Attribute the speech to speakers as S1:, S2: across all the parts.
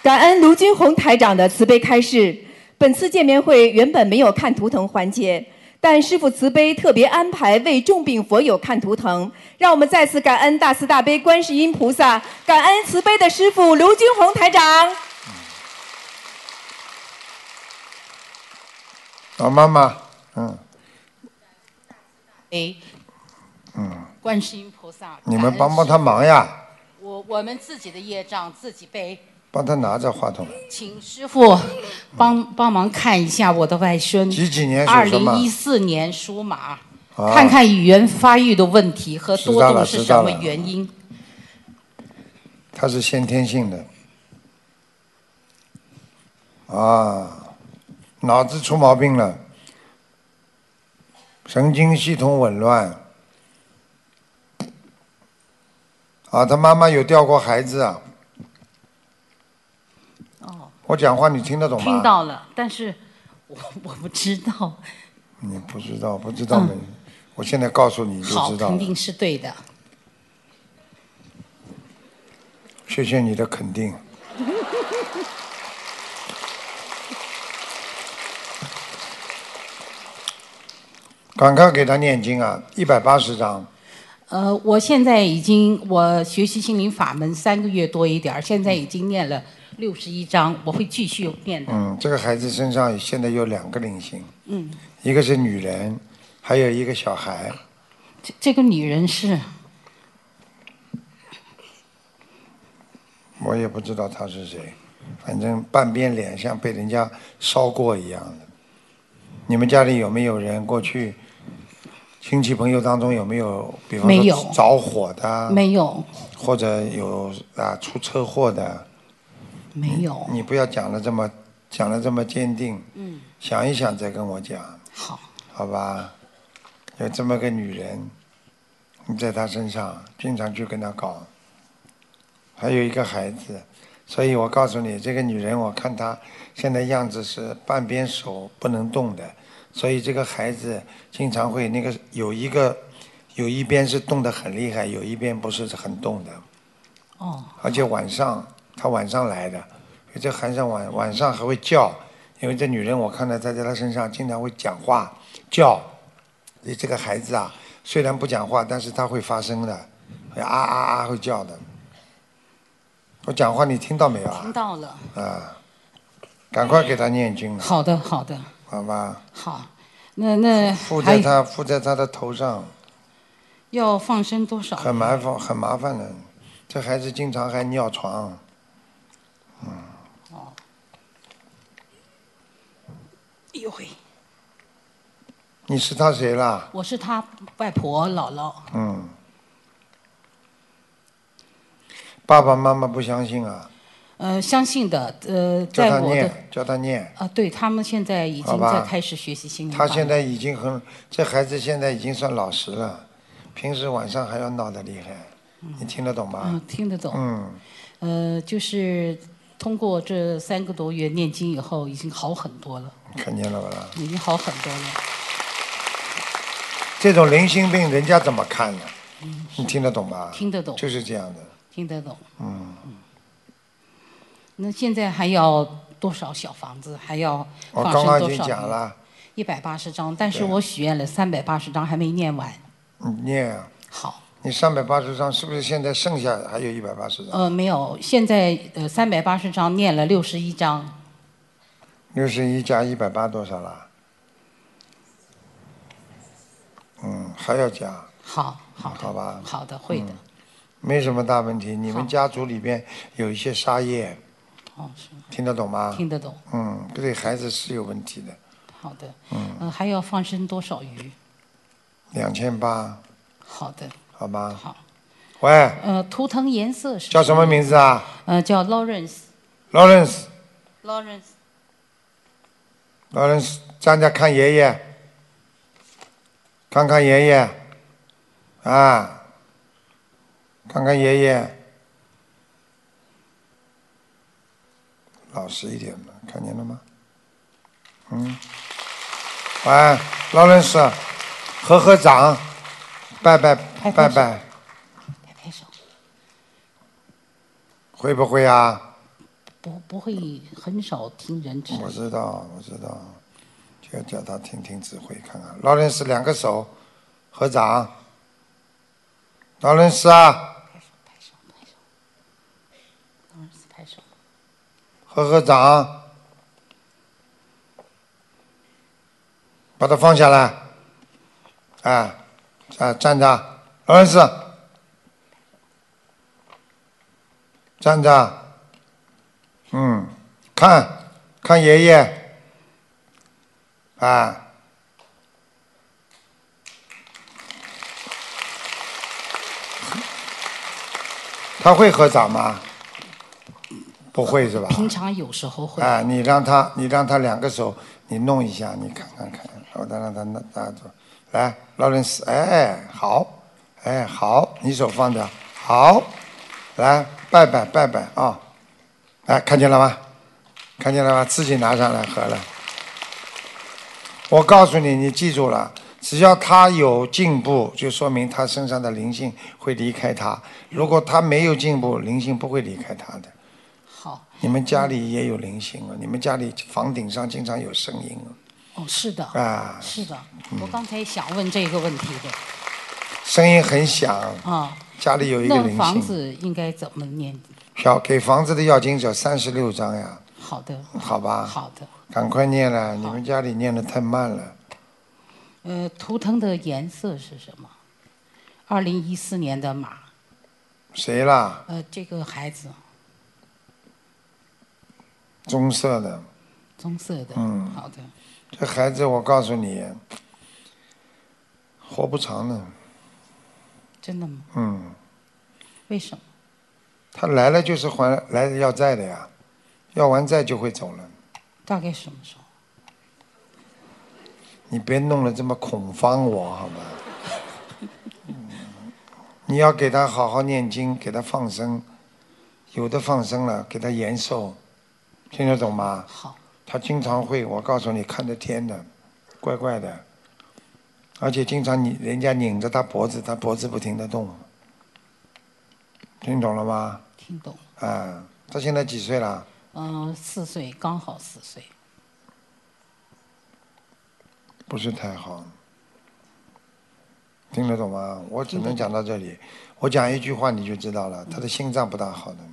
S1: 感恩卢军红台长的慈悲开示。本次见面会原本没有看图腾环节，但师父慈悲特别安排为重病佛友看图腾，让我们再次感恩大慈大悲观世音菩萨，感恩慈悲的师父卢军红台长。
S2: 老妈妈，
S3: 观世音菩萨，
S2: 你们帮他忙呀！
S3: 我们自己的业障自己背。
S2: 帮他拿着话筒。
S3: 请师父帮忙看一下我的外孙。
S2: 几年属什么
S3: ？2014年属马，看看语言发育的问题和多动是什么原因。
S2: 他是先天性的。脑子出毛病了，神经系统紊乱。他妈妈有掉过孩子啊。我讲话你听得懂吗？
S3: 听到了，但是我不知道。
S2: 你不知道没？我现在告诉你就知道了。
S3: 好，肯定是对的。
S2: 谢谢你的肯定。赶快给他念经啊，180章。
S3: 我现在我学习心灵法门3个月多一点，现在已经念了61章，我会继续念的。
S2: 这个孩子身上现在有2个灵性，一个是女人，还有一个小孩。
S3: 这个女人是？
S2: 我也不知道她是谁，反正半边脸像被人家烧过一样的。你们家里有没有人过去？亲戚朋友当中有没有，比方说着火的？
S3: 没有。
S2: 或者有出车祸的？
S3: 没有。
S2: 你不要讲得这么坚定。想一想再跟我讲。
S3: 好。
S2: 好吧，有这么个女人，你在她身上经常去跟她搞，还有一个孩子，所以我告诉你，这个女人我看她现在样子是半边手不能动的。所以这个孩子经常会有一边是动得很厉害，有一边不是很动的。而且他晚上来的，这孩子晚上还会叫，因为这女人我看到在她身上经常会讲话叫。所以这个孩子虽然不讲话，但是他会发声的，会啊啊啊会叫的。我讲话你听到没有啊？
S3: 听到了。
S2: 赶快给他念经。
S3: 好的，好的。
S2: 好吧。
S3: 好，那
S2: 附在他的头上。
S3: 要放生多少？
S2: 很麻烦的，这孩子经常还尿床。
S3: 哎呦喂！
S2: 你是他谁啦？
S3: 我是他外婆姥姥。
S2: 爸爸妈妈不相信啊？
S3: 相信的，
S2: 叫他念。
S3: 对他们现在已经在开始学习心灵法。
S2: 他现在已经这孩子现在已经算老实了，平时晚上还要闹得厉害，你听得懂吗？
S3: 听得懂。就是通过这3个多月念经以后，已经好很多了。
S2: 看见了吧？
S3: 已经好很多了。
S2: 这种灵性病人家怎么看呢？你听得懂吗？
S3: 听得懂。
S2: 就是这样的。
S3: 听得懂。那现在还要多少小房子？还要放生多少？
S2: 我刚刚已经讲了。
S3: 180张，但是我许愿了380张，还没念完。
S2: 你念啊。
S3: 好。
S2: 你380张是不是现在剩下还有180张？
S3: 没有，现在380张念了61张。
S2: 61加180多少了？还要加。
S3: 好的。
S2: 好吧。
S3: 好的，会的。
S2: 没什么大问题，你们家族里边有一些杀业。
S3: 是。
S2: 听得懂吗？
S3: 听得懂。
S2: 对孩子是有问题的。
S3: 好的。还要放生多少鱼
S2: ？2800。
S3: 好的。
S2: 好吗？
S3: 好。
S2: 喂。
S3: 图腾颜色是？
S2: 叫什么名字啊？
S3: 叫 Lawrence。
S2: Lawrence，站着看爷爷，看看爷爷，看看爷爷，老实一点嘛，看见了吗？喂，劳伦斯，合掌，拜拜。
S3: 拍手。
S2: 会不会啊？
S3: 不会很少听人指。
S2: 我知道，就叫他听听指挥看看。劳伦斯2个手合掌，劳伦斯啊，
S3: 劳伦斯拍手，
S2: 合掌，把它放下来，站着，劳伦斯，站着，看爷爷，他会合掌吗？不会是吧？
S3: 平常有时候会。
S2: 你让他2个手，你弄一下，你看，我再让他拿住。来，劳伦斯，好，好，你手放着，好，来，拜拜啊！看见了吗？自己拿上来合了。我告诉你，你记住了，只要他有进步，就说明他身上的灵性会离开他；如果他没有进步，灵性不会离开他的。
S3: 好。
S2: 你们家里也有灵性啊！你们家里房顶上经常有声音
S3: 哦，是的。是的，我刚才想问这个问题的。
S2: 声音很响。家里有一个灵性。
S3: 那房子应该怎么念？
S2: 给房子的要经者36章呀。
S3: 好的。
S2: 好吧。
S3: 好的。
S2: 赶快念了，你们家里念得太慢了。
S3: 图腾的颜色是什么？2014年的马。
S2: 谁啦？
S3: 这个孩子。
S2: 棕色的。
S3: 棕色的。好的。
S2: 这孩子，我告诉你，活不长的。
S3: 真的吗？为什么？
S2: 他来了就是来要债的呀，要完债就会走了。
S3: 大概什么时候？
S2: 你别弄得这么恐慌我好吗？你要给他好好念经，给他放生，有的放生了，给他延寿，听得懂吗？
S3: 好。
S2: 他经常会，我告诉你，看得天的，怪怪的，而且经常人家拧着他脖子，他脖子不停地动，听懂了吗？
S3: 听懂。
S2: 他现在几岁了
S3: ？4岁，刚好4岁。
S2: 不是太好，听得懂吗？我只能讲到这里，我讲一句话你就知道了，他的心脏不大好的。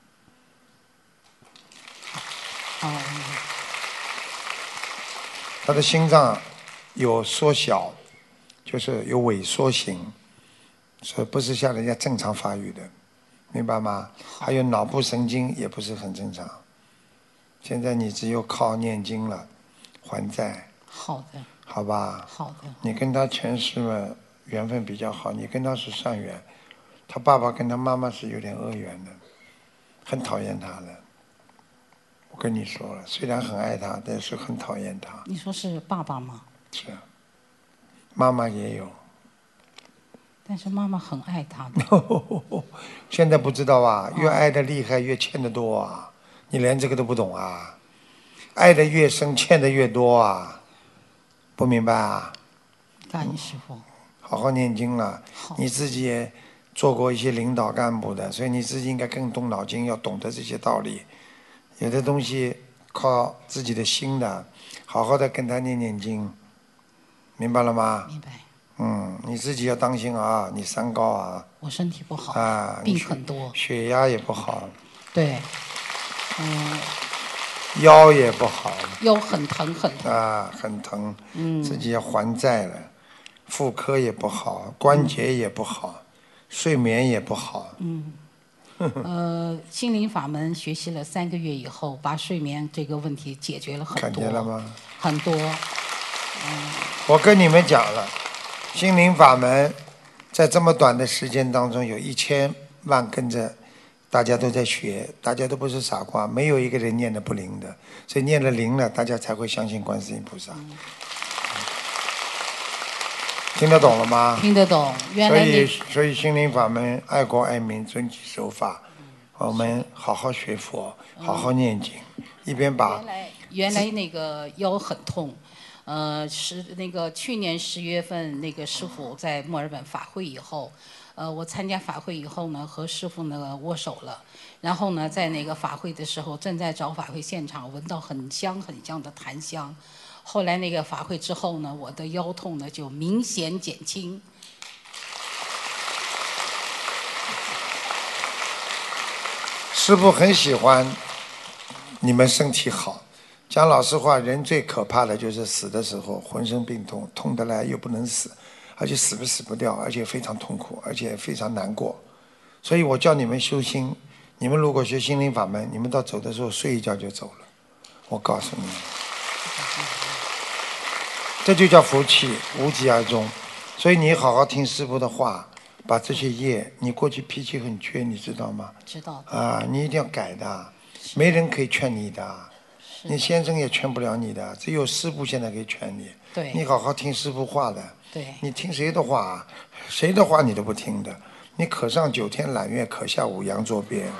S2: 他的心脏有缩小，就是有萎缩型，所以不是像人家正常发育的，明白吗？还有脑部神经也不是很正常。现在你只有靠念经了，还债。
S3: 好的。
S2: 好吧。
S3: 好的。
S2: 你跟他前世嘛缘分比较好，你跟他是善缘，他爸爸跟他妈妈是有点恶缘的，很讨厌他的。我跟你说了，虽然很爱他，但是很讨厌他。
S3: 你说是爸爸吗？
S2: 是。妈妈也有。
S3: 但是妈妈很爱他的。
S2: 现在不知道啊，越爱的厉害，越欠的多啊！你连这个都不懂啊？爱的越深，欠的越多啊！不明白啊？
S3: 感恩师父。
S2: 好好念经了，你自己也做过一些领导干部的，所以你自己应该更动脑筋，要懂得这些道理。有的东西靠自己的心的，好好的跟他念念经，明白了吗？
S3: 明白。
S2: 你自己要当心啊，你3高啊。
S3: 我身体不好。病很多。
S2: 血压也不好。
S3: 对。
S2: 腰也不好。
S3: 腰很疼很疼。
S2: 很疼。自己要还债了，妇科也不好，关节也不好，睡眠也不好。
S3: 心灵法门学习了3个月以后，把睡眠这个问题解决了很多。
S2: 看见了吗？
S3: 很多。
S2: 我跟你们讲了，心灵法门在这么短的时间当中有1000万跟着，大家都在学，大家都不是傻瓜，没有一个人念的不灵的，所以念了灵了，大家才会相信观世音菩萨。听得懂了吗？
S3: 听得懂。
S2: 所以心灵法门爱国爱民，遵纪守法，我们好好学佛，好好念经，一边把。
S3: 原来那个腰很痛，是那个去年10月份那个师父在墨尔本法会以后， 我参加法会以后呢，和师父呢握手了，然后呢，在那个法会的时候，正在找法会现场，闻到很香很香的檀香。后来那个法会之后呢，我的腰痛呢就明显减轻。
S2: 师父很喜欢你们身体好。讲老实话，人最可怕的就是死的时候浑身病痛，痛得来又不能死，而且死不掉，而且非常痛苦，而且非常难过。所以我叫你们修心，你们如果学心灵法门，你们到走的时候睡一觉就走了。我告诉你，这就叫福气，无疾而终。所以你好好听师父的话，把这些业，你过去脾气很倔，你知道吗？
S3: 知道。
S2: 啊，你一定要改的，没人可以劝你的。你先生也劝不了你的，只有师父现在可以劝你。
S3: 对。
S2: 你好好听师父话的。
S3: 对。
S2: 你听谁的话？谁的话你都不听的。你可上9天揽月，可下5洋捉鳖。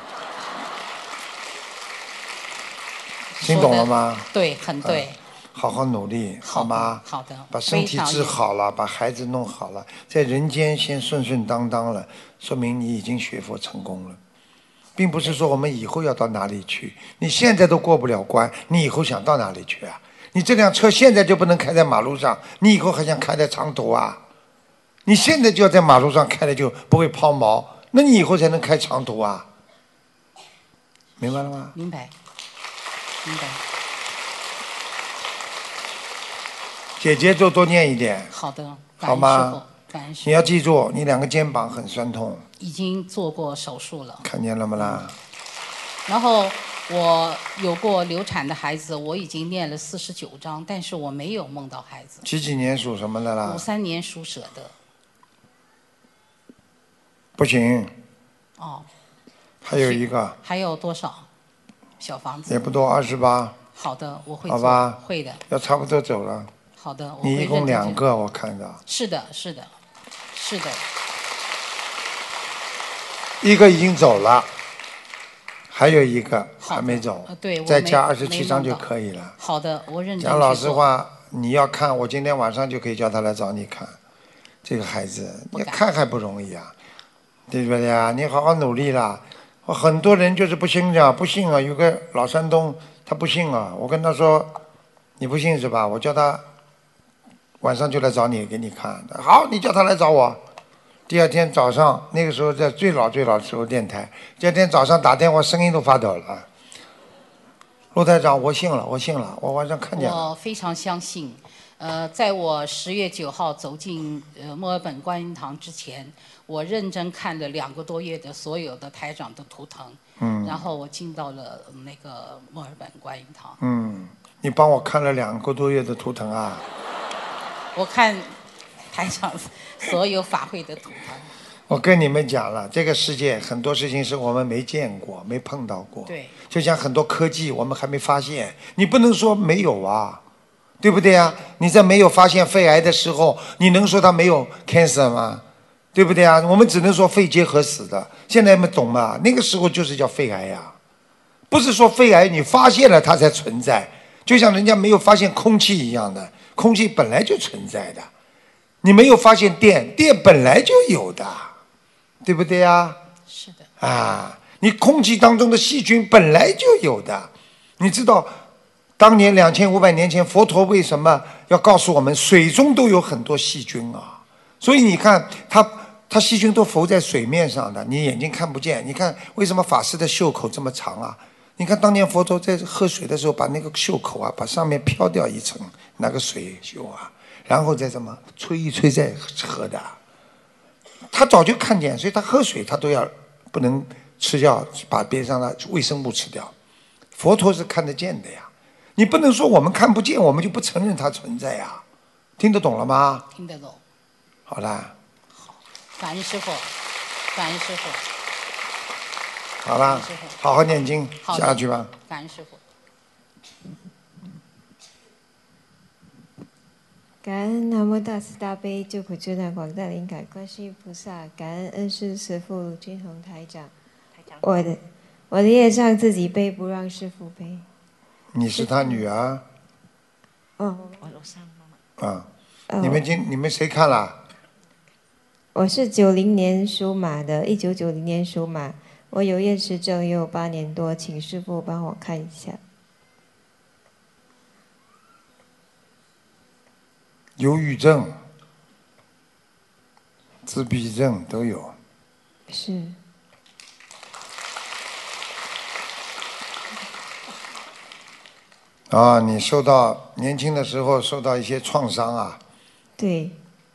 S2: 听懂了吗？
S3: 对，很对。
S2: 好好努力，好吗？
S3: 好的。
S2: 把身体治好了，把孩子弄好了，在人间先顺顺当当了，说明你已经学佛成功了。并不是说我们以后要到哪里去，你现在都过不了关，你以后想到哪里去啊？你这辆车现在就不能开在马路上，你以后还想开在长途啊？你现在就要在马路上开了就不会抛锚，那你以后才能开长途啊？明白了吗？
S3: 明白，明白。
S2: 姐姐就多念一点。
S3: 好的，
S2: 好吗？
S3: 感恩师父。
S2: 你要记住，你2个肩膀很酸痛。
S3: 已经做过手术了。
S2: 看见了吗啦？
S3: 然后我有过流产的孩子，我已经念了49章，但是我没有梦到孩子。
S2: 几年属什么的啦
S3: ？53年属蛇的。
S2: 不行。
S3: 哦。
S2: 还有一个。
S3: 还有多少小房子？
S2: 也不多，28。
S3: 好的，我会做。
S2: 好吧。
S3: 会的。
S2: 要差不多走了。
S3: 好的，我会
S2: 你一共2个，我看到。
S3: 是的，是的，是的。
S2: 一个已经走了，还有一个还没走。
S3: 对，
S2: 再加27章就可以了。
S3: 好的，我认真。
S2: 讲老实话，你要看，我今天晚上就可以叫他来找你看。这个孩子，你看还不容易啊，对不对呀？你好好努力啦。很多人就是不信的，不信啊。有个老山东，他不信啊。我跟他说，你不信是吧？我叫他晚上就来找你，给你看。好，你叫他来找我。第二天早上，那个时候在最老的时候电台，第二天早上打电话，声音都发抖了。陆台长，我信了，我晚上看见了。
S3: 我非常相信。在我10月9号走进墨尔本观音堂之前，我认真看了2个多月的所有的台长的图腾。然后我进到了那个墨尔本观音堂。
S2: 你帮我看了2个多月的图腾啊？
S3: 我看台长所有法会的图腾。
S2: 我跟你们讲了，这个世界很多事情是我们没见过、没碰到过。
S3: 对。
S2: 就像很多科技，我们还没发现，你不能说没有啊，对不对啊？你在没有发现肺癌的时候，你能说它没有 cancer 吗？对不对啊？我们只能说肺结核死的。现在你们懂吗？那个时候就是叫肺癌呀，不是说肺癌你发现了它才存在，就像人家没有发现空气一样的，空气本来就存在的。你没有发现电本来就有的，对不对呀？
S3: 是的。
S2: 啊，你空气当中的细菌本来就有的。你知道当年2500年前佛陀为什么要告诉我们水中都有很多细菌啊？所以你看它细菌都浮在水面上的，你眼睛看不见。你看为什么法师的袖口这么长啊？你看当年佛陀在喝水的时候，把那个袖口啊，把上面飘掉一层那个水袖啊，然后再怎么吹一吹再喝的。他早就看见，所以他喝水他都要不能吃掉，把边上的微生物吃掉。佛陀是看得见的呀，你不能说我们看不见，我们就不承认它存在呀。听得懂了吗？
S3: 听得懂。
S2: 好啦。
S3: 好，感恩师父，感恩师父。
S2: 好啦，好好念经，下去吧。
S3: 感恩师父。
S4: 感恩南无大慈大悲救苦救难广大灵感观世音菩萨，感恩恩师师父卢军宏台长。我的业障自己背，不让师父背。
S2: 你是他女儿？
S4: 哦，
S2: 啊，你们谁看了？
S4: 我是90年属马的，1990年属马，我有厌食症，也有8年多，请师父帮我看一下。
S2: 忧郁症、自闭症都有。
S4: 是。
S2: 啊，你年轻的时候受到一些创伤啊。
S4: 对。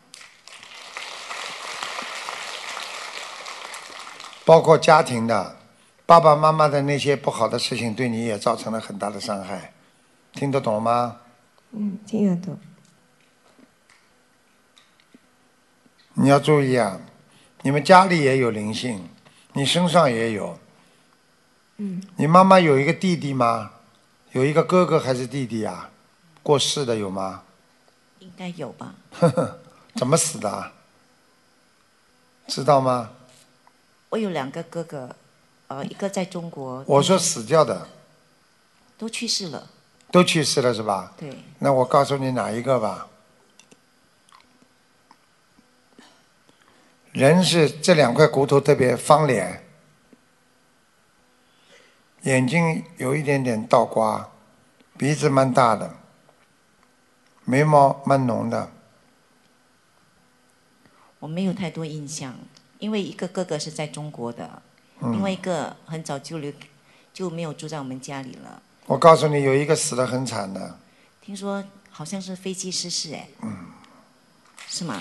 S2: 包括家庭的，爸爸妈妈的那些不好的事情，对你也造成了很大的伤害，听得懂吗？
S4: 听得懂。
S2: 你要注意啊，你们家里也有灵性，你身上也有。你妈妈有一个弟弟吗？有一个哥哥还是弟弟啊？过世的有吗？
S5: 应该有吧。
S2: 怎么死的啊？知道吗？
S5: 我有2个哥哥，一个在中国。
S2: 我说死掉的。
S5: 都去世了。
S2: 都去世了是吧？
S5: 对。
S2: 那我告诉你哪一个吧。人是这2块骨头特别方脸，眼睛有一点点倒刮，鼻子蛮大的，眉毛蛮浓的。
S5: 我没有太多印象，因为一个哥哥是在中国的，另外一个很早就没有住在我们家里了。
S2: 我告诉你，有一个死得很惨的。
S5: 听说好像是飞机失事，是吗？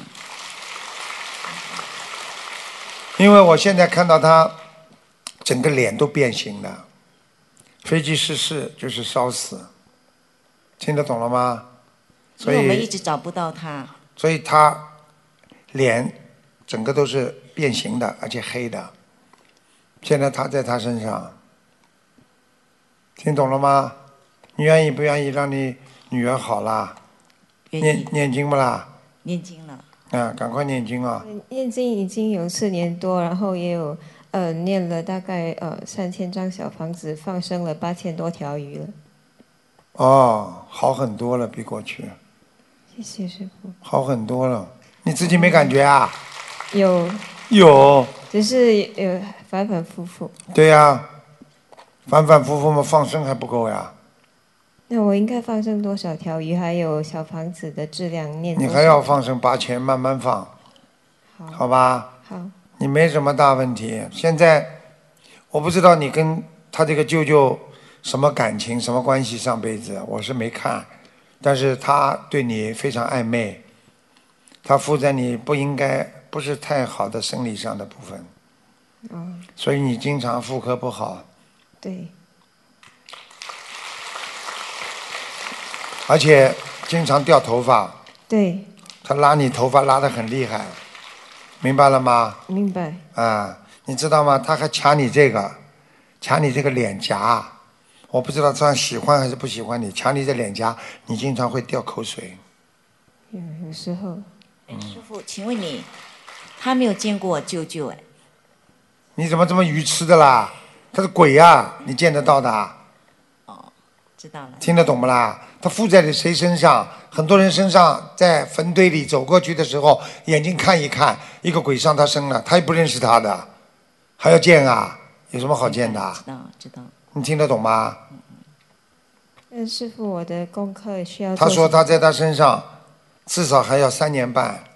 S2: 因为我现在看到他整个脸都变形了，飞机失事就是烧死，听得懂了吗？
S5: 所以我们一直找不到他。
S2: 所以他脸整个都是变形的，而且黑的。现在他在他身上，听懂了吗？你愿意不愿意让你女儿好啦？念经不啦？
S5: 念经了。
S2: 赶快念经啊！
S4: 念经已经有4年多，然后也有念了大概3000张小房子，放生了8000多条鱼了。
S2: 哦，好很多了，比过去。
S4: 谢谢师父。
S2: 好很多了，你自己没感觉啊？
S4: 有。只是反反复复。
S2: 对呀，反反复复嘛，放生还不够呀。
S4: 那我应该放生多少条鱼？还有小房子的质量念多少？
S2: 你还要放生8000，慢慢放，好吧？
S4: 好。
S2: 你没什么大问题。现在我不知道你跟他这个舅舅什么感情、什么关系，上辈子我是没看，但是他对你非常暧昧，他附在你不是太好的生理上的部分，所以你经常妇科不好。
S4: 对。
S2: 而且经常掉头发。
S4: 对。
S2: 他拉你头发拉得很厉害，明白了吗？
S4: 明白。
S2: 你知道吗？他还掐你这个脸颊，我不知道他喜欢还是不喜欢你，掐你的脸颊，你经常会掉口水。
S4: 有时候。
S5: 师父，请问你，他没有见过我舅舅
S2: 你怎么这么愚痴的啦？他是鬼呀，你见得到的？
S5: 知道了。
S2: 听得懂不啦？他附在谁身上？很多人身上，在坟堆里走过去的时候，眼睛看一看，一个鬼上他身了，他也不认识他的，还要见啊？有什么好见的？
S5: 知道。
S2: 你听得懂吗？
S4: 师父，我的功课需要。
S2: 他说他在他身上至少还要3年半。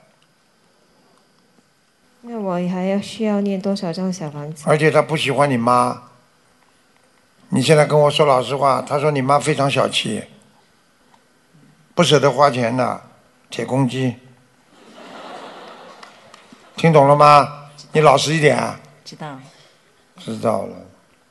S4: 那我还需要念多少张小房子？
S2: 而且他不喜欢你妈。你现在跟我说老实话，他说你妈非常小气，不舍得花钱的，铁公鸡。听懂了吗？你老实一点。
S5: 知道。
S2: 知道了。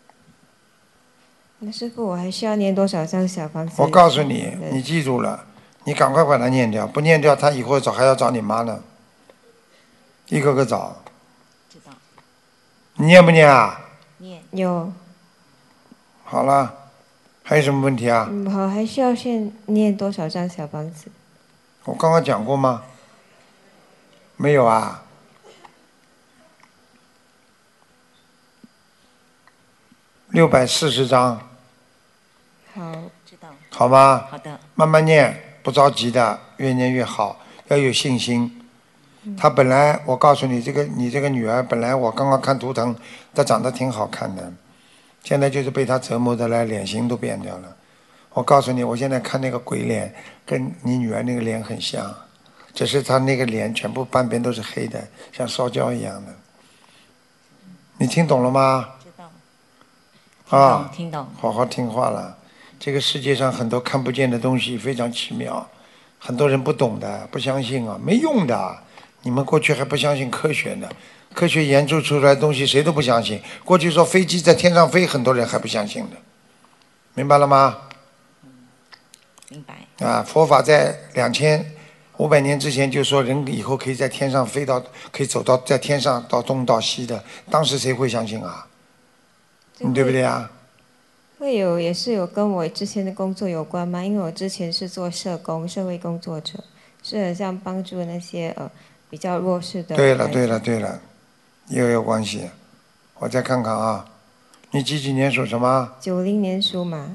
S4: 那师父，我还需要念多少张小房子？
S2: 我告诉你，你记住了，你赶快把它念掉，不念掉，他以后还要找你妈呢，一个个找。
S5: 知道。
S2: 你念不念啊？
S5: 念。
S4: 有。
S2: 好了，还有什么问题啊？
S4: 好，还需要念多少张小房子？
S2: 我刚刚讲过吗？没有啊。640张。
S4: 好，
S5: 知道。
S2: 好吗？
S5: 好的。
S2: 慢慢念，不着急的，越念越好，要有信心。 她本来我告诉你，你这个女儿本来我刚刚看图腾，她长得挺好看的，现在就是被她折磨的来，脸型都变掉了。我告诉你，我现在看那个鬼脸，跟你女儿那个脸很像，只是她那个脸全部半边都是黑的，像烧焦一样的。你听懂了吗？
S5: 知道。
S2: 啊，
S5: 听懂。
S2: 好好听话了。这个世界上很多看不见的东西非常奇妙，很多人不懂的，不相信啊，没用的。你们过去还不相信科学呢，科学研究出来的东西谁都不相信。过去说飞机在天上飞，很多人还不相信的，明白了吗？
S5: 明白。
S2: 啊，佛法在2500年之前就说人以后可以在天上飞到，可以走到在天上到东到西的，当时谁会相信啊？你对不对啊？
S4: 也是有跟我之前的工作有关吗？因为我之前是做社工、社会工作者，是很像帮助那些比较弱势的。
S2: 对了，又有关系。我再看看啊，你几年属什么
S4: ？90年属马。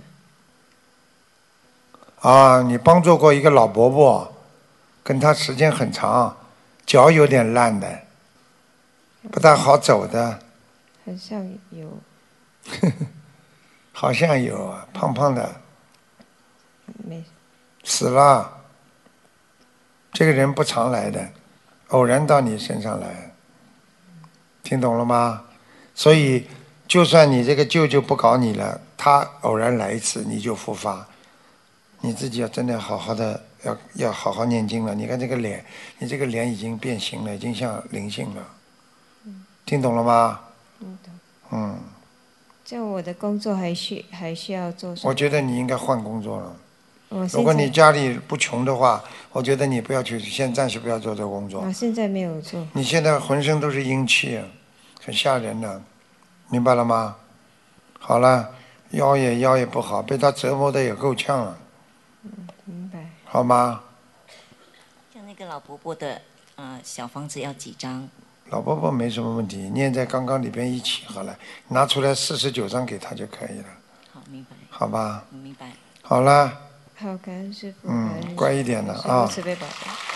S2: 啊，你帮助过一个老伯伯，跟他时间很长，脚有点烂的，不大好走的。
S4: 好像有。
S2: 好像有啊，胖胖的。
S4: 没。
S2: 死了。这个人不常来的，偶然到你身上来，听懂了吗？所以，就算你这个舅舅不搞你了，他偶然来一次，你就复发。你自己要真的好好的，要好好念经了。你看这个脸，你这个脸已经变形了，已经像灵性了。听懂了吗？
S4: 听懂。
S2: 嗯。
S4: 这样我的工作还需要做什么？
S2: 我觉得你应该换工作了。
S4: 如
S2: 果你家里不穷的话，我觉得你不要去，暂时不要做这个工作。
S4: 我现在没有做。
S2: 你现在浑身都是阴气，很吓人的，明白了吗？好了，腰也不好，被他折磨的也够呛了。
S4: 明白。
S2: 好吗？
S5: 像那个老伯伯的小房子要几张？
S2: 老伯伯没什么问题，念在刚刚里边一起好了，拿出来49张给他就可以了。
S5: 好，明白。
S2: 好吧。
S5: 明白。
S2: 好了。
S4: 好，感恩师父。
S2: 乖一点的啊。
S4: 慈悲宝贝。